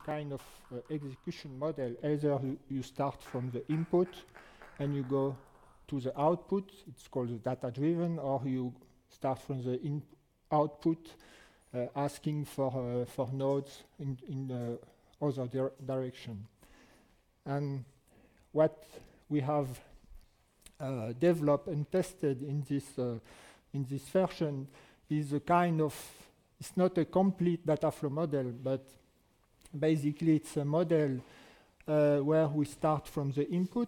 kind of execution model. Either you start from the input and you go to the output, it's called the data-driven, or you start from the output asking for nodes in the other direction. And what we have developed and tested in this version is a kind of, it's not a complete data flow model, but basically it's a model where we start from the input.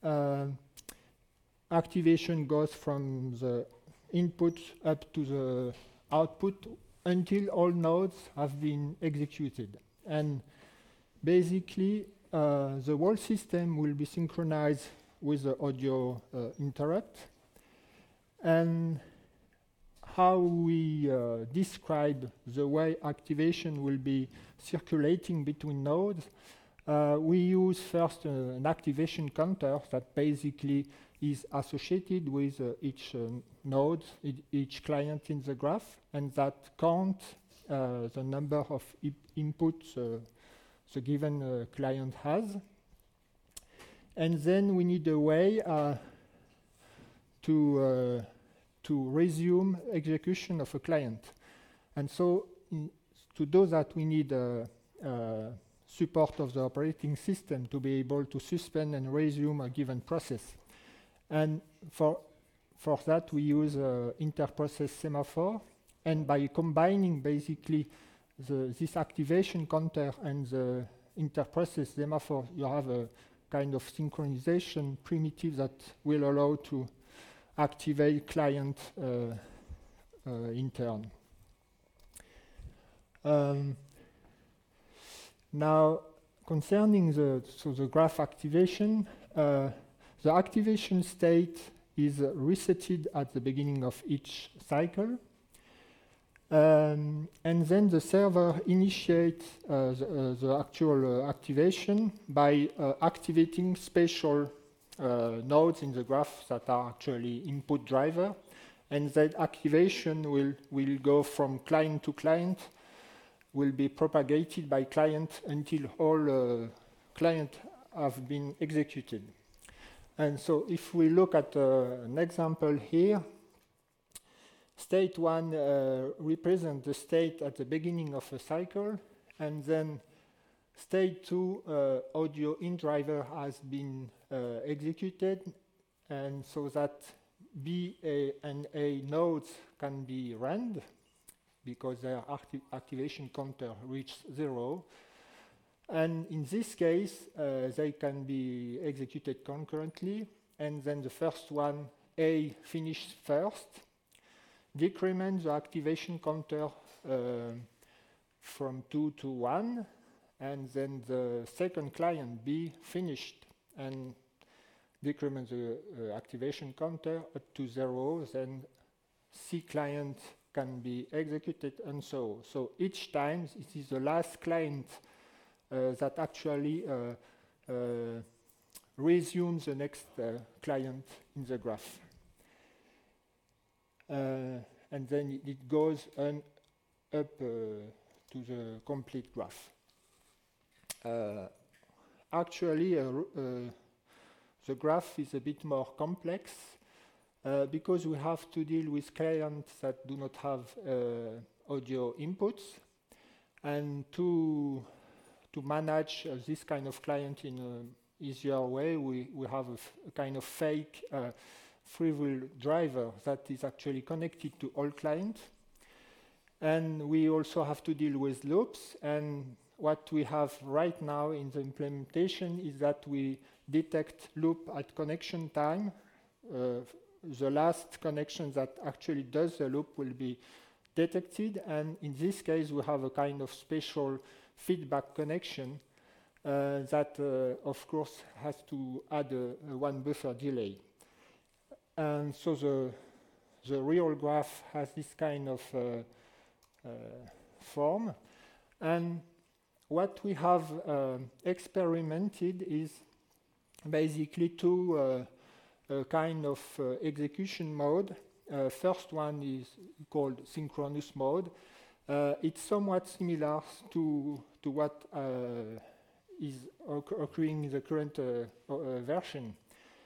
Activation goes from the input up to the output until all nodes have been executed. And basically, the whole system will be synchronized with the audio interrupt. And how we describe the way activation will be circulating between nodes, we use first an activation counter that basically is associated with each node, each client in the graph, and that counts the number of inputs the given client has. And then we need a way to resume execution of a client. And so to do that, we need support of the operating system to be able to suspend and resume a given process. And for that, we use inter-process semaphore. And by combining basically this activation counter and the inter-process semaphore, you have a kind of synchronization primitive that will allow to activate client in turn. Now, concerning the graph activation, the activation state is resetted at the beginning of each cycle. And then the server initiates the actual activation by activating special nodes in the graph that are actually input driver. And that activation will go from client to client, will be propagated by client until all clients have been executed. And so if we look at an example here, state 1 represents the state at the beginning of a cycle, and then state 2 audio in driver has been executed, and so that B, A, and A nodes can be run because their activation counter reached 0. And in this case, they can be executed concurrently, and then the first one, A, finishes first, decrement the activation counter from 2 to 1, and then the second client, B, finished and decrement the activation counter up to 0, then C client can be executed, and so. So each time, it is the last client that actually resumes the next client in the graph. And then it goes up to the complete graph. Actually, the graph is a bit more complex because we have to deal with clients that do not have audio inputs. And to manage this kind of client in an easier way, we have a kind of fake free-wheel driver that is actually connected to all clients. And we also have to deal with loops. And what we have right now in the implementation is that we detect loop at connection time. The last connection that actually does the loop will be detected. And in this case, we have a kind of special feedback connection that, of course, has to add a 1 buffer delay. And so the real graph has this kind of form. And what we have experimented is basically two kind of execution mode. First one is called synchronous mode. It's somewhat similar to to what is occurring in the current version.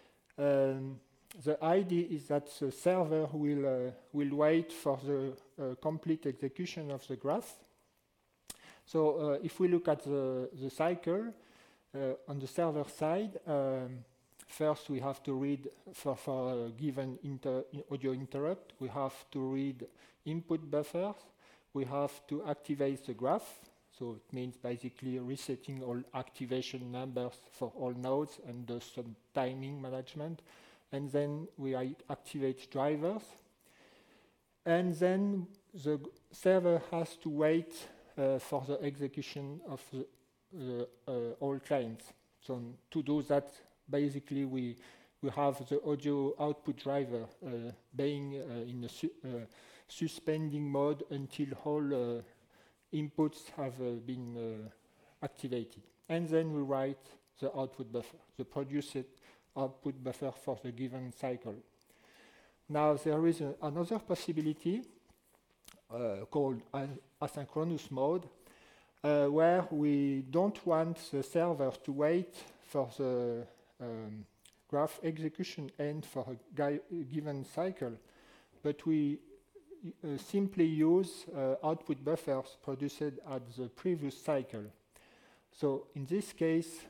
The idea is that the server will wait for the complete execution of the graph. So if we look at the cycle on the server side, first we have to read for a given audio interrupt, we have to read input buffers, we have to activate the graph, so it means basically resetting all activation numbers for all nodes and do some timing management. And then we activate drivers. And then the server has to wait for the execution of the all clients. So to do that, basically we have the audio output driver being in a suspending mode until all inputs have been activated. And then we write the output buffer, the produced output buffer for the given cycle. Now there is another possibility called asynchronous mode, where we don't want the server to wait for the graph execution end for a given cycle, but we simply use output buffers produced at the previous cycle. So in this case,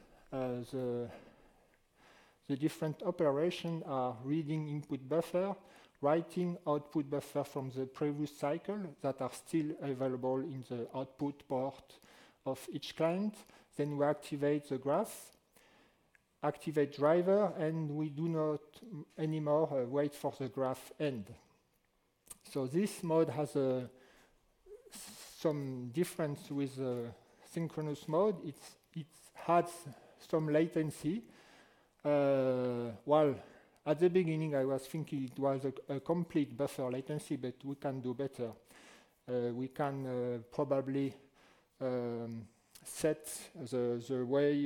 the different operations are reading input buffer, writing output buffer from the previous cycle that are still available in the output port of each client. Then we activate the graph, activate driver, and we do not anymore wait for the graph end. So this mode has some difference with synchronous mode. It has some latency. Well, at the beginning I was thinking it was a complete buffer latency, but we can do better. We can probably set the way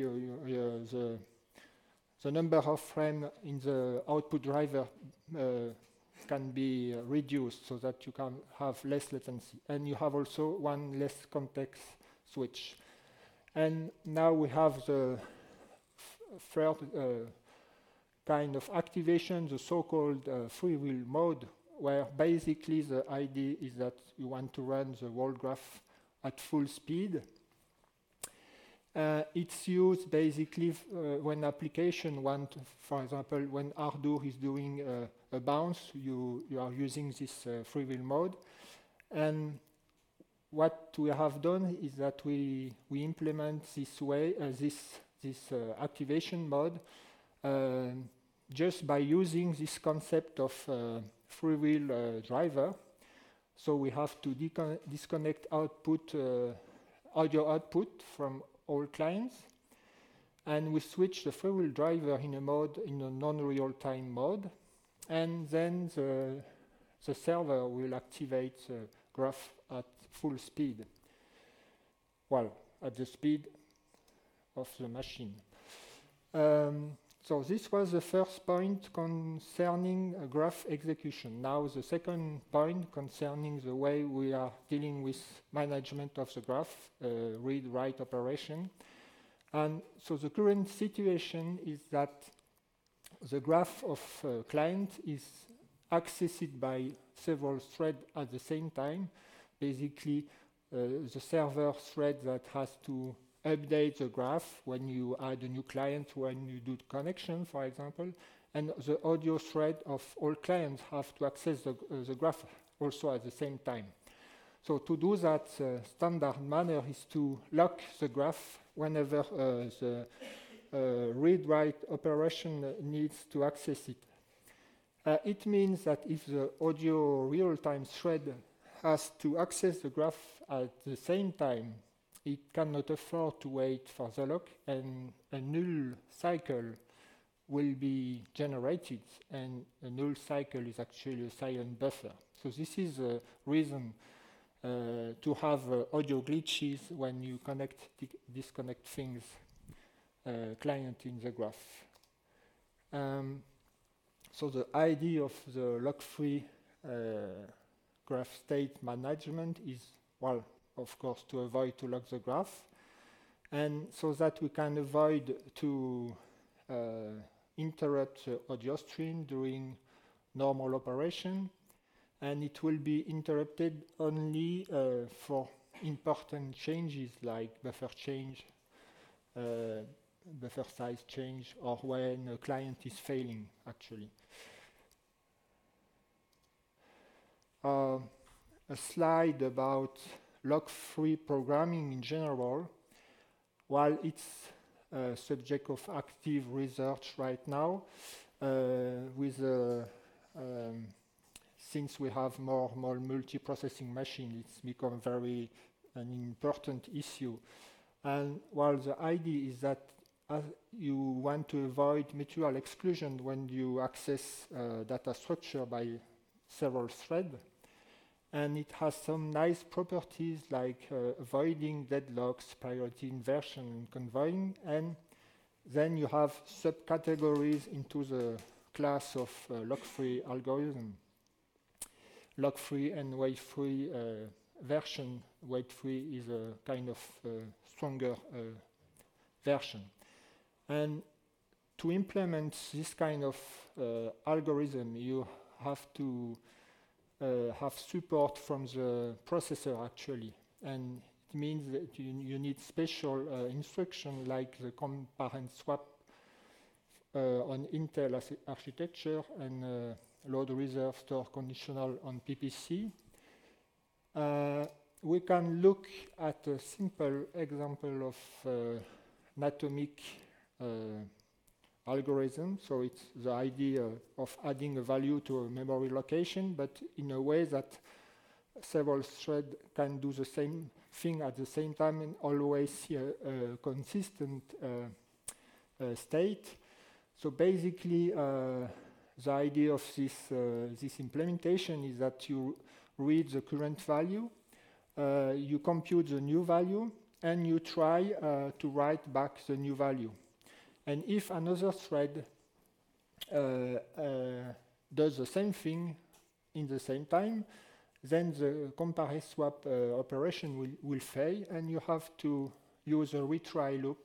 the number of frames in the output driver can be reduced so that you can have less latency. And you have also one less context switch. And now we have the third kind of activation, the so-called freewheel mode, where basically the idea is that you want to run the whole graph at full speed. It's used basically when application want, for example, when Ardour is doing a bounce, you are using this freewheel mode. And what we have done is that we implement this activation mode just by using this concept of freewheel driver. So we have to disconnect audio output from all clients, and we switch the freewheel driver in a non-real-time mode, and then the server will activate the graph at full speed. Well, at the speed of the machine. So this was the first point concerning graph execution. Now the second point concerning the way we are dealing with management of the graph, read-write operation. And so the current situation is that the graph of client is accessed by several threads at the same time. Basically, the server thread that has to update the graph when you add a new client, when you do the connection, for example, and the audio thread of all clients have to access the graph also at the same time. So to do that, standard manner is to lock the graph whenever the read-write operation needs to access it. It means that if the audio real-time thread has to access the graph at the same time, it cannot afford to wait for the lock, and a null cycle will be generated, and a null cycle is actually a silent buffer. So this is a reason to have audio glitches when you disconnect things, client in the graph. So the idea of the lock-free graph state management is, well, of course, to avoid to lock the graph. and so that we can avoid to interrupt the audio stream during normal operation, and it will be interrupted only for important changes like buffer change, buffer size change, or when a client is failing, actually. A slide about lock-free programming in general. While it's a subject of active research right now, since we have more multiprocessing machines, it's become very an important issue. And while the idea is that you want to avoid mutual exclusion when you access data structure by several threads, and it has some nice properties like avoiding deadlocks, priority inversion, and convoying. And then you have subcategories into the class of lock-free algorithm. Lock-free and wait-free version. Wait-free is a kind of stronger version. And to implement this kind of algorithm, you have to have support from the processor, actually. And it means that you need special instruction like the compare and swap on Intel architecture and load reserve store conditional on PPC. We can look at a simple example of atomic algorithm. So it's the idea of adding a value to a memory location, but in a way that several threads can do the same thing at the same time and always see a consistent state. So basically, the idea of this implementation is that you read the current value, you compute the new value, and you try to write back the new value. And if another thread does the same thing in the same time, then the compare swap operation will fail, and you have to use a retry loop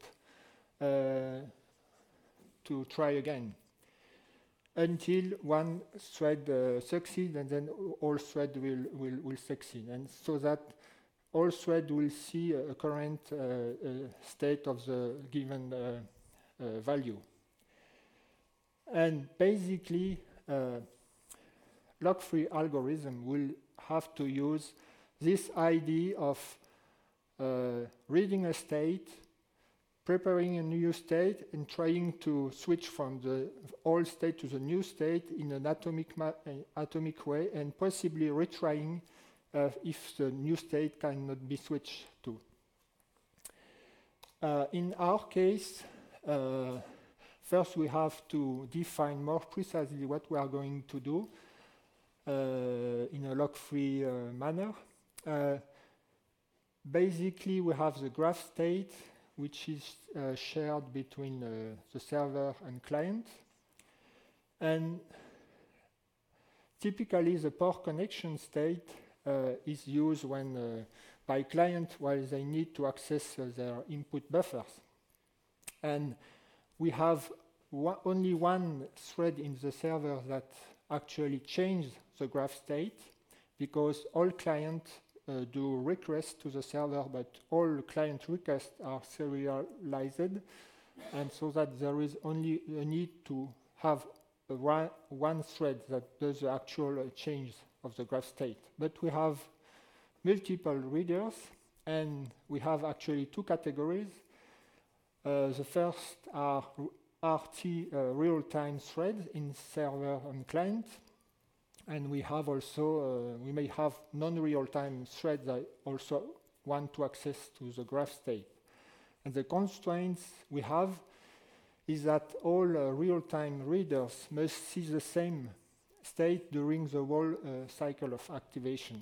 to try again until one thread succeeds, and then all threads will succeed. And so that all threads will see a current state of the given value. And basically, lock-free algorithm will have to use this idea of reading a state, preparing a new state, and trying to switch from the old state to the new state in an atomic way, and possibly retrying if the new state cannot be switched to. In our case, first we have to define more precisely what we are going to do in a lock-free manner. Basically, we have the graph state, which is shared between the server and client. And typically, the poor connection state is used when by client while they need to access their input buffers. And we have only one thread in the server that actually changes the graph state, because all clients do requests to the server, but all client requests are serialized, and so that there is only a need to have one thread that does the actual change of the graph state. But we have multiple readers, and we have actually two categories. The first are RT real-time threads in server and client, and we have also we may have non-real-time threads that also want to access to the graph state. And the constraints we have is that all real-time readers must see the same state during the whole cycle of activation.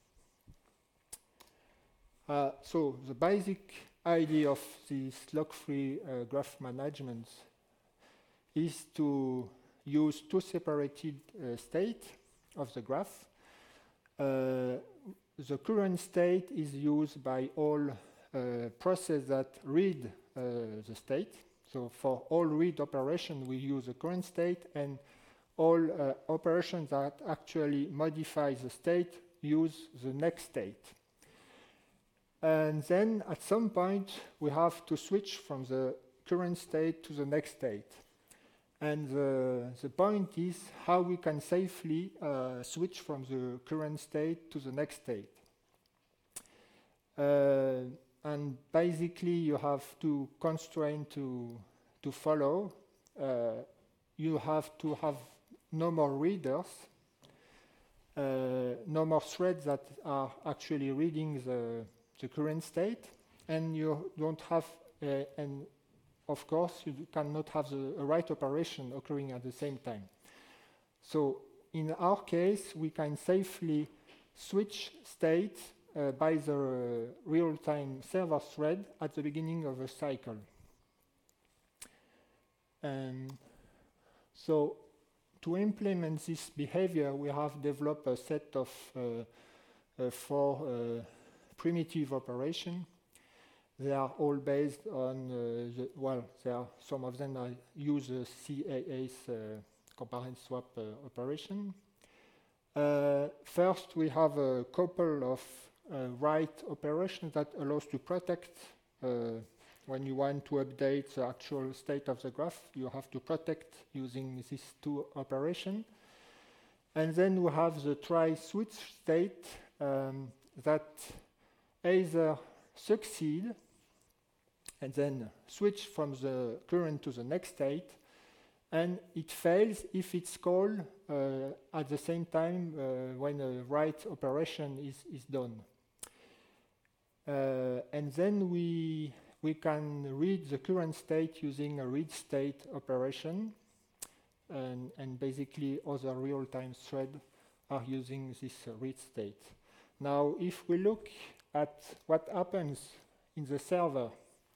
So the basic idea of this lock-free graph management is to use two separated states of the graph. The current state is used by all process that read the state. So for all read operation, we use the current state, and all operations that actually modify the state use the next state. And then at some point, we have to switch from the current state to the next state. And the point is how we can safely switch from the current state to the next state. And basically, you have two constraints to follow. You have to have no more readers, no more threads that are actually reading the current state, and you don't have, and of course, you cannot have the write operation occurring at the same time. So in our case, we can safely switch states by the real-time server thread at the beginning of a cycle. And so to implement this behavior, we have developed a set of 4 primitive operations. They are all based on, some of them use CAA's compare swap operation. First, we have a couple of write operations that allows to protect. When you want to update the actual state of the graph, you have to protect using these 2 operations. And then we have the try-switch state that either succeed and then switch from the current to the next state, and it fails if it's called at the same time when a write operation is done. And then we can read the current state using a read state operation, and basically other real-time threads are using this read state. Now, if we look at what happens in the server,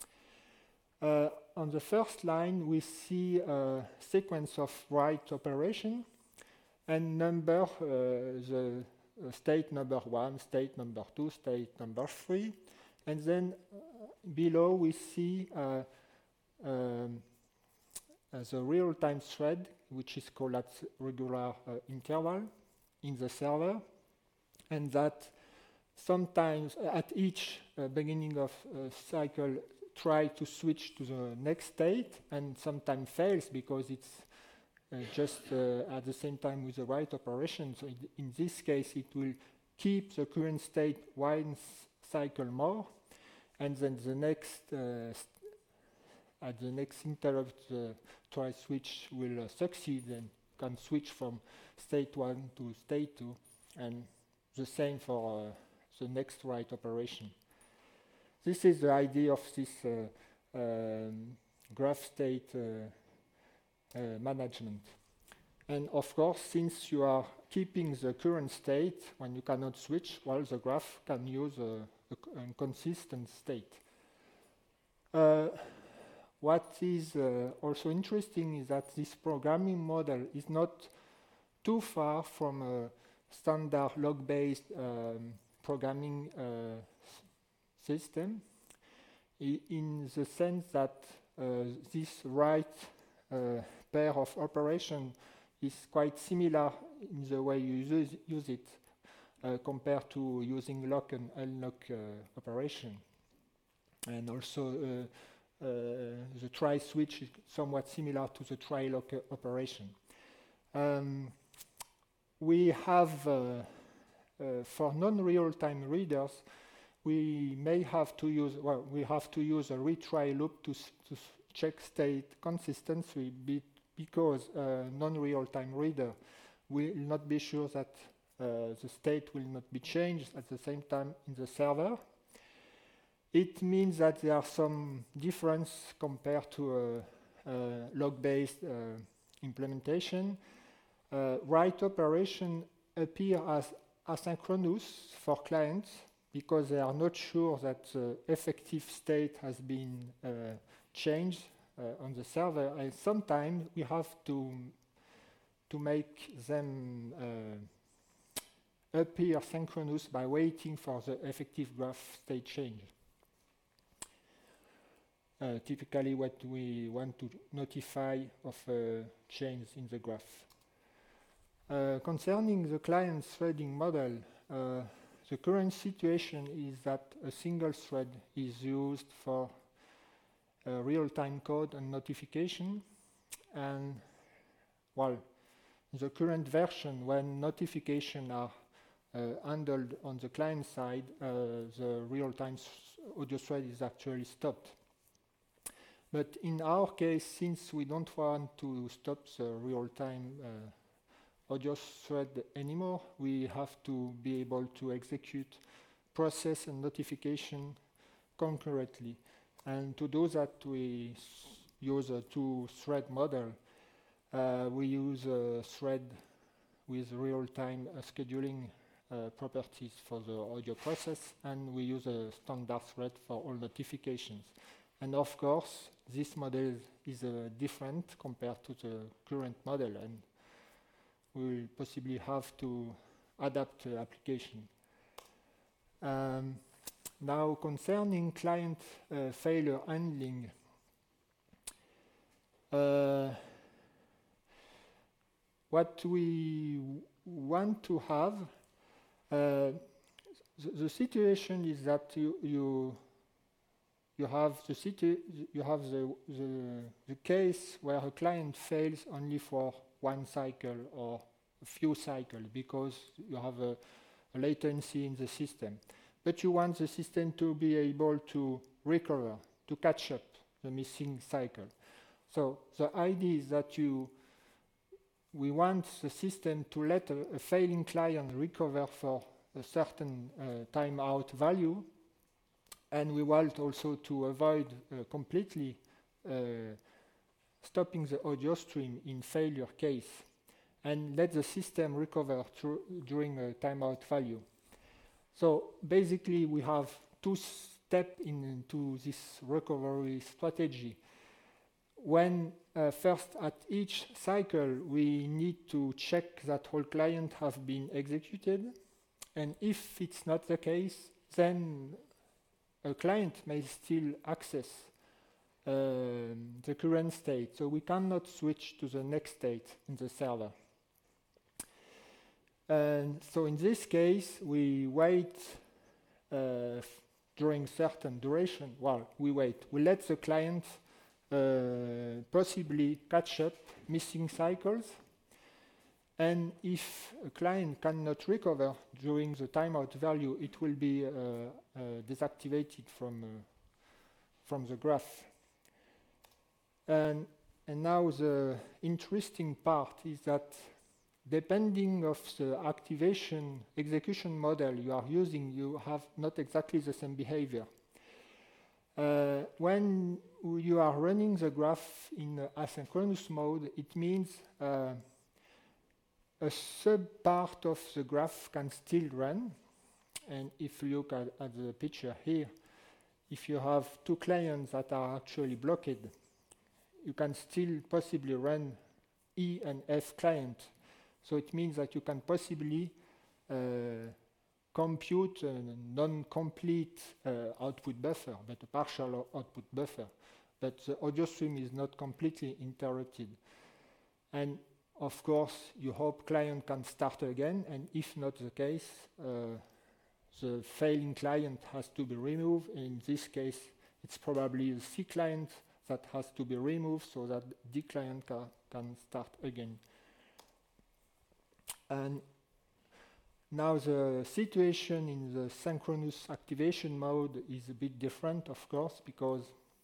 on the first line, we see a sequence of write operation and number the state number 1, state number 2, state number 3. And then below we see the real-time thread, which is called at regular interval in the server, and that sometimes at each beginning of a cycle try to switch to the next state, and sometimes fails because it's just at the same time with the write operation. So in this case, it will keep the current state one cycle more, and then the next at the next interrupt, the try switch will succeed and can switch from state 1 to state 2, and the same for the next write operation. This is the idea of this graph state management. And of course, since you are keeping the current state when you cannot switch, well, the graph can use a consistent state. What is also interesting is that this programming model is not too far from a standard log-based programming system, in the sense that this write pair of operations is quite similar in the way you use it compared to using lock and unlock operation. And also the try switch is somewhat similar to the try lock operation. We have for non-real-time readers, we may have to use, well, we have to use a retry loop to check state consistency because a non-real-time reader will not be sure that the state will not be changed at the same time in the server. It means that there are some difference compared to a log-based implementation. Write operation appear as asynchronous for clients because they are not sure that the effective state has been changed on the server, and sometimes we have to make them appear synchronous by waiting for the effective graph state change. typically what we want to notify of change in the graph. Concerning the client threading model, the current situation is that a single thread is used for real-time code and notification, and well, the current version, when notifications are handled on the client side, the real-time audio thread is actually stopped. But in our case, since we don't want to stop the real-time audio thread anymore, we have to be able to execute process and notification concurrently. And to do that, we use a two-thread model. We use a thread with real-time scheduling properties for the audio process, and we use a standard thread for all notifications. And of course, this model is different compared to the current model, and we will possibly have to adapt the application. Now, concerning client failure handling, what we want to have, the situation is that you have the case where a client fails only for one cycle or a few cycles because you have a latency in the system. But you want the system to be able to recover, to catch up the missing cycle. So the idea is that we want the system to let a failing client recover for a certain timeout value, and we want also to avoid completely stopping the audio stream in failure case, and let the system recover during a timeout value. So basically, we have two steps into this recovery strategy. When first at each cycle, we need to check that all clients have been executed, and if it's not the case, then a client may still access the current state, so we cannot switch to the next state in the server. And so in this case, we wait during certain duration. Well, we wait. We let the client possibly catch up missing cycles. And if a client cannot recover during the timeout value, it will be deactivated from the graph. And now the interesting part is that depending of the activation execution model you are using, you have not exactly the same behavior. When you are running the graph in asynchronous mode, it means a sub-part of the graph can still run. And if you look at the picture here, if you have two clients that are actually blocked, you can still possibly run E and F client. So it means that you can possibly compute a non-complete output buffer, but a partial output buffer. But the audio stream is not completely interrupted. And of course, you hope client can start again, and if not the case, the failing client has to be removed. In this case, it's probably the C client that has to be removed so that D client can start again. And now the situation in the synchronous activation mode is a bit different, of course, because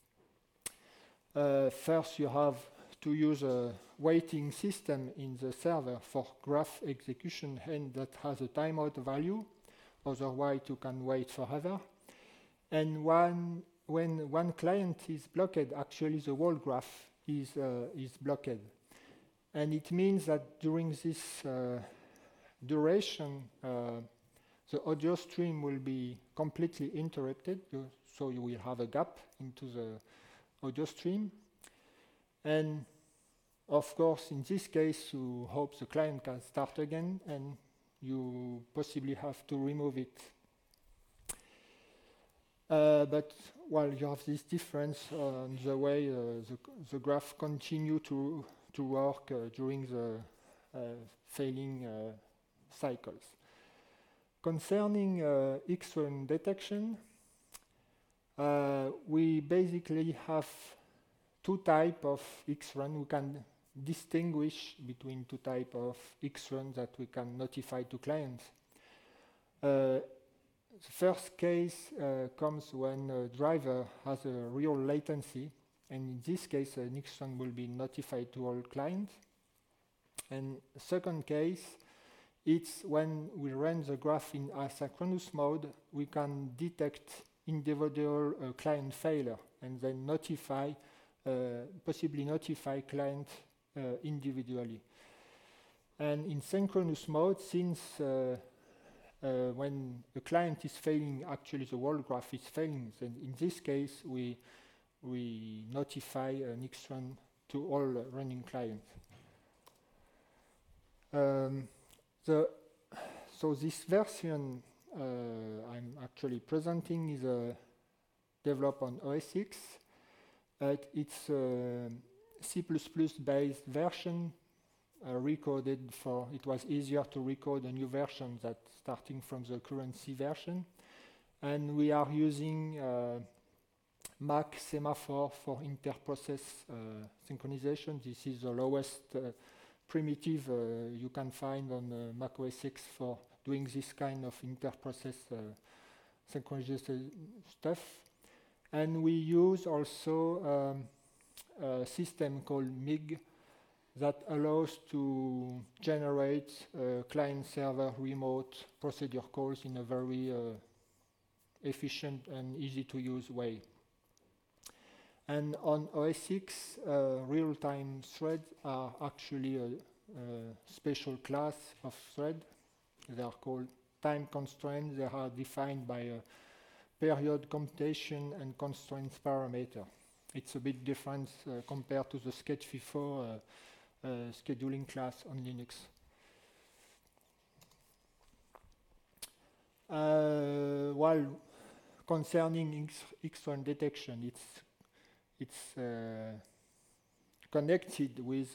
first you have to use a waiting system in the server for graph execution and that has a timeout value, otherwise you can wait forever. And when one client is blocked, actually the whole graph is blocked. And it means that during this duration, the audio stream will be completely interrupted, so you will have a gap into the audio stream. And of course, in this case, you hope the client can start again, and you possibly have to remove it. But well, you have this difference on the way the graph continue to work during the failing cycles. Concerning X-run detection, we basically have two types of X-run. We can distinguish between two types of X-run that we can notify to clients. The first case comes when a driver has a real latency, and in this case, an X-run will be notified to all clients. And the second case, it's when we run the graph in asynchronous mode, we can detect individual client failure and then notify, possibly notify client individually. And in synchronous mode, since when the client is failing, actually the whole graph is failing, then in this case, we notify an X-run to all running clients. So this version I'm actually presenting is developed on OS X. It's a C++ based version recoded for, it was easier to recode a new version than starting from the current C version. And we are using Mach semaphore for inter-process synchronization. This is the lowest primitive you can find on Mac OS X for doing this kind of inter-process synchronization stuff. And we use also a system called MIG that allows to generate client-server remote procedure calls in a very efficient and easy-to-use way. And on OS X, real-time threads are actually a special class of thread. They are called time constraints. They are defined by a period computation and constraints parameter. It's a bit different compared to the sketchFIFO scheduling class on Linux. While concerning X-run detection, it's connected with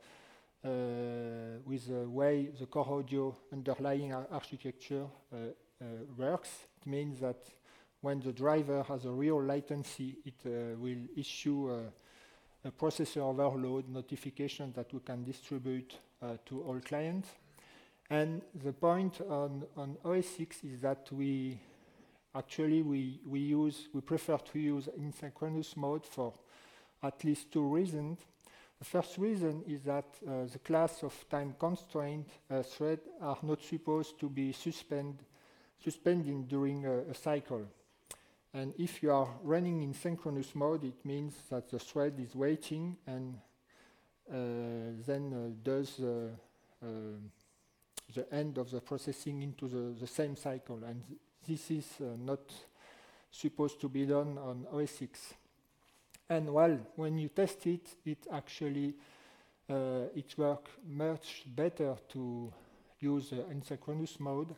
the way the core audio underlying architecture works. It means that when the driver has a real latency, it will issue a processor overload notification that we can distribute to all clients. And the point on OS X is that we prefer to use asynchronous mode for at least two reasons. The first reason is that the class of time constraint threads are not supposed to be suspending during a cycle. And if you are running in synchronous mode, it means that the thread is waiting and then does the end of the processing into the same cycle. And this is not supposed to be done on OS X. And well, when you test it, it actually it works much better to use asynchronous mode.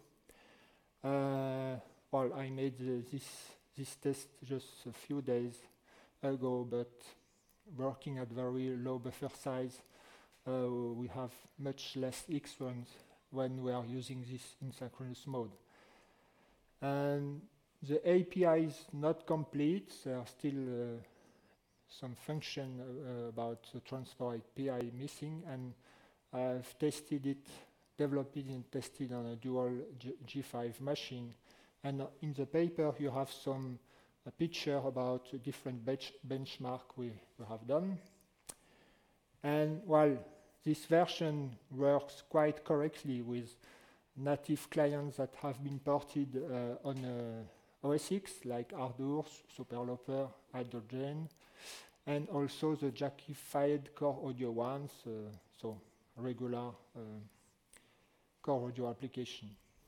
Well, I made this test just a few days ago, but working at very low buffer size, we have much less X-runs when we are using this asynchronous mode. And the API is not complete. There are still some function about the transfer API missing, and I've tested it, developed it and tested on a dual G5 machine. And in the paper you have some picture about different benchmark we have done. And while this version works quite correctly with native clients that have been ported on OS X, like Ardour, Superloper, Hydrogen, and also the Jackified core audio ones, so regular core audio application.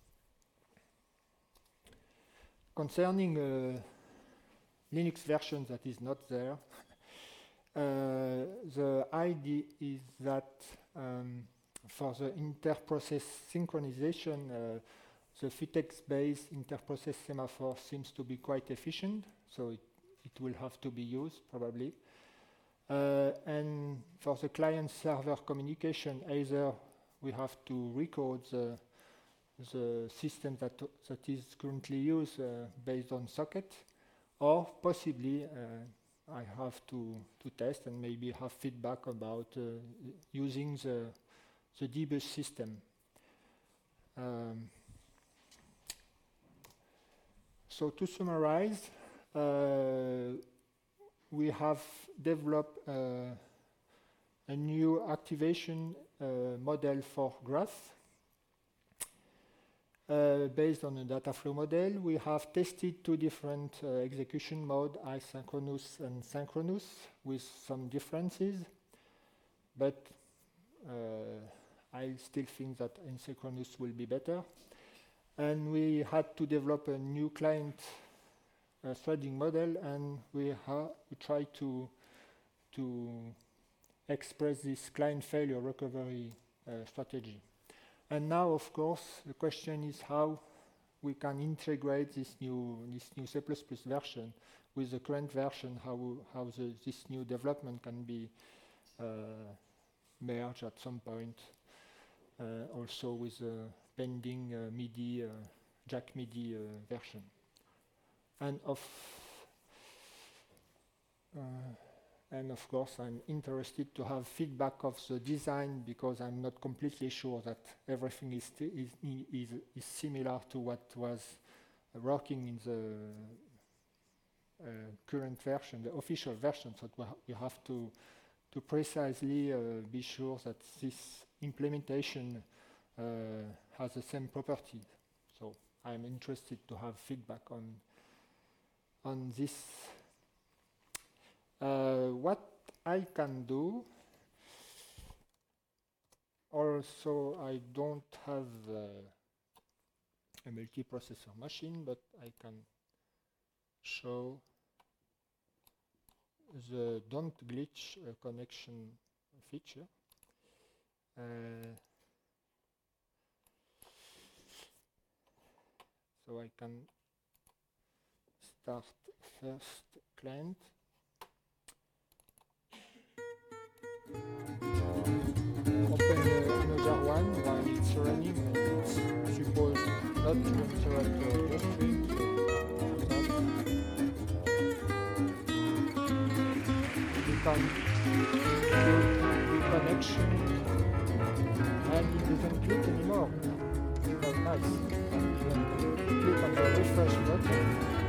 Concerning Linux version that is not there, the idea is that for the inter-process synchronization, the Fitex-based interprocess semaphore seems to be quite efficient, so it will have to be used probably. And for the client-server communication, either we have to record the system that is currently used based on socket, or possibly I have to test and maybe have feedback about using the dbus system. So to summarize, we have developed a new activation model for graph based on a data flow model. We have tested two different execution modes, asynchronous and synchronous, with some differences, but I still think that asynchronous will be better. And we had to develop a new client threading model, and we tried to express this client failure recovery strategy. And now, of course, the question is how we can integrate this new C++ version with the current version, how this new development can be merged at some point, also with the pending MIDI, Jack MIDI version. And of course, I'm interested to have feedback of the design, because I'm not completely sure that everything is similar to what was working in the current version, the official version. So we have to precisely be sure that this implementation has the same property. So I'm interested to have feedback on this. What I can do, also I don't have a multiprocessor machine, but I can show the don't glitch connection feature. So I can start first client. Open another one while it's running, and it's supposed not to interrupt the stream. So we can do connection, and it doesn't click anymore. Oh, nice. Click on the refresh button.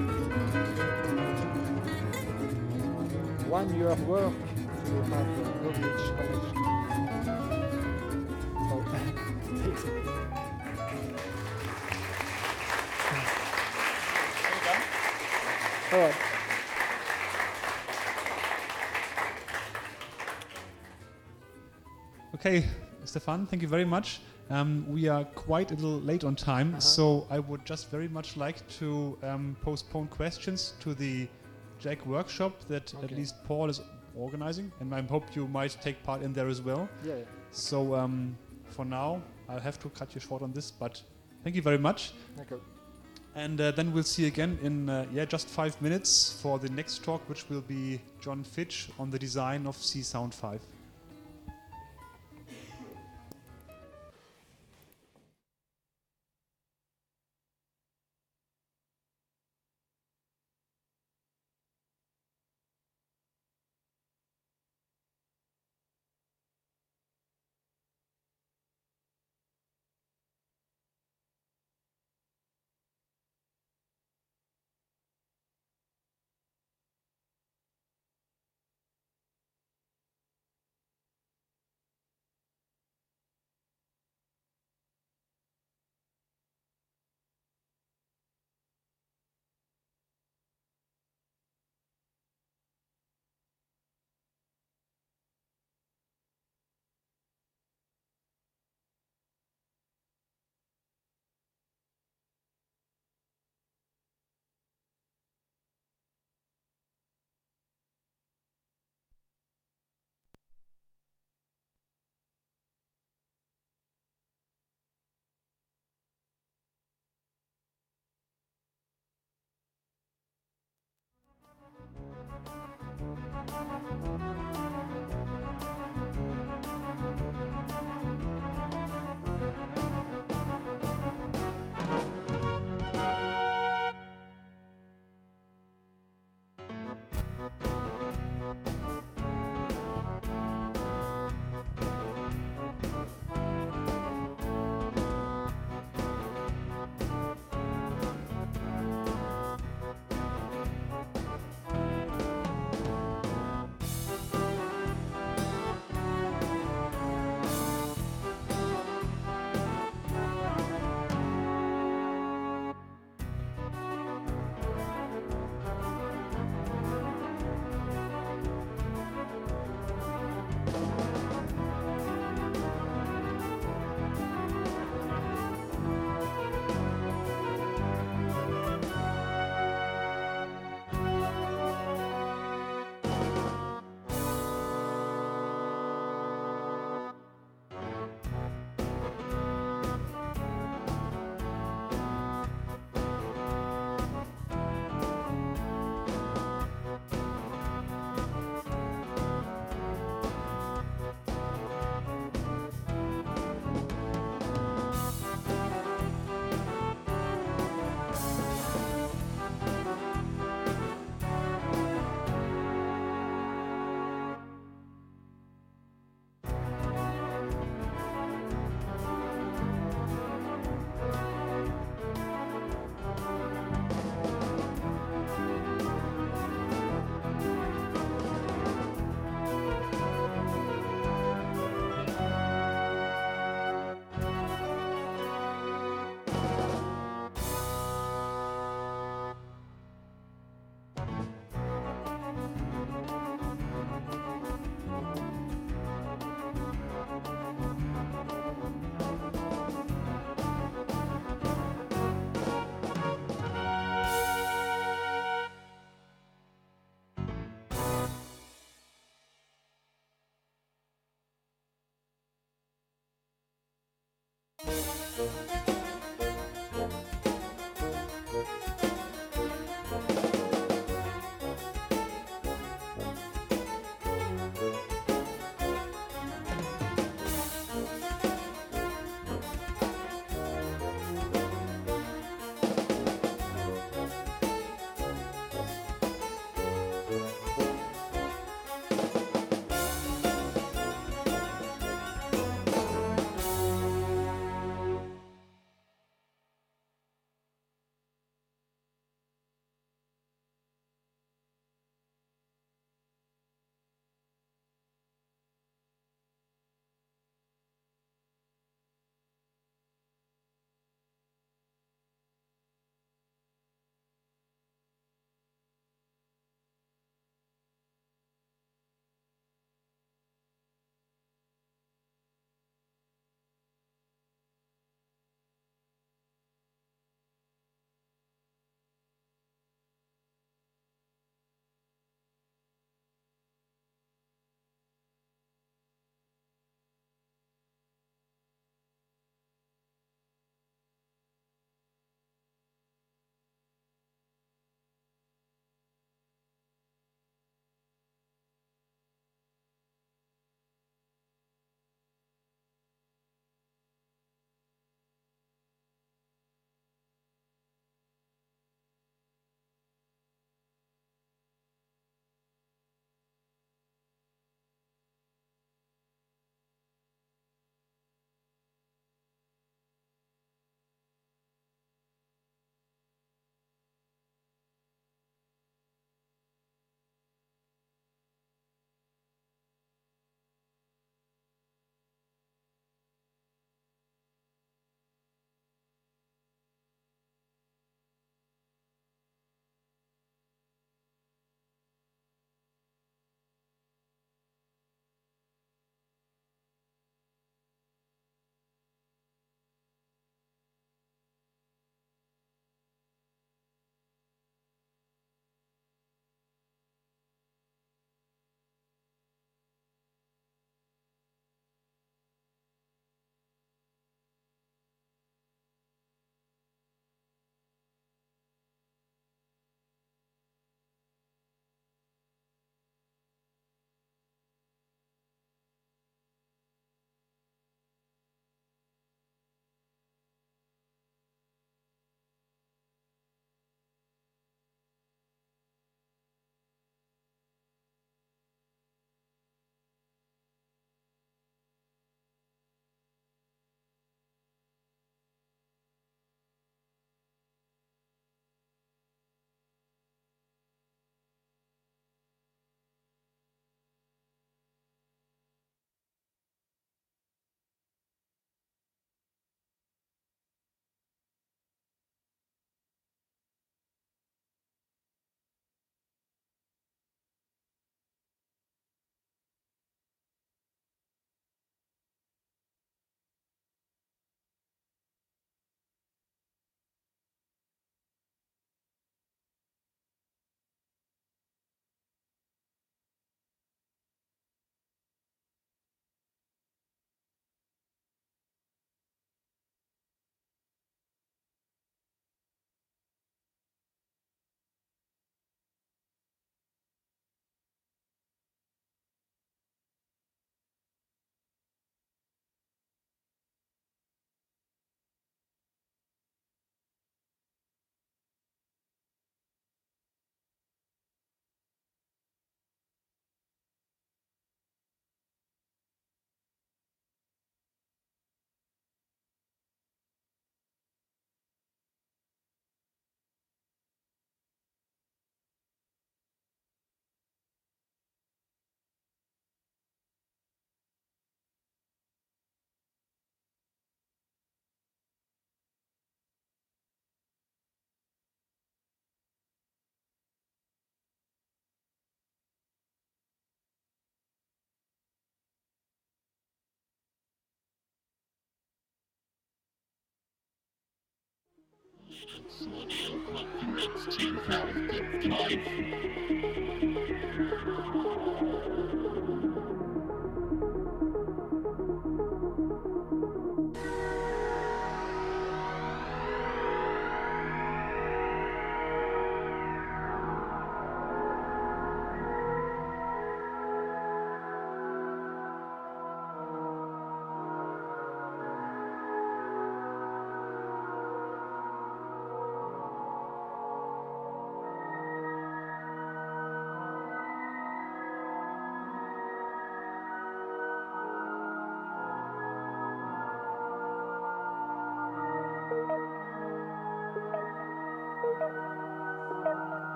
1 year work to have no glitch connection. So, takes it. All right. Okay, Stefan, thank you very much. We are quite a little late on time, so I would just very much like to postpone questions to the Jack workshop that at least Paul is organizing, and I hope you might take part in there as well. Yeah. So for now, I'll have to cut you short on this, but thank you very much. Okay. And then we'll see you again in just 5 minutes for the next talk, which will be John Fitch on the design of C Sound 5.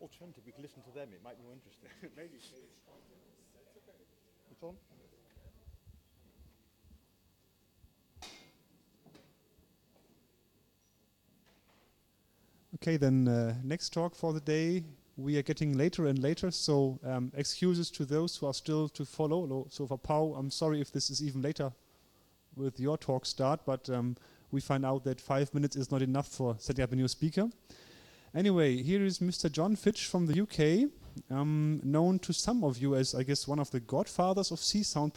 alternative, we could listen to them. It might be more interesting. Maybe. It's on. Okay, then next talk for the day. We are getting later and later, so excuses to those who are still to follow. So for Pau, I'm sorry if this is even later with your talk start, but we find out that 5 minutes is not enough for setting up a new speaker. Anyway, here is Mr. John Fitch from the UK, known to some of you as, I guess, one of the godfathers of C-Sound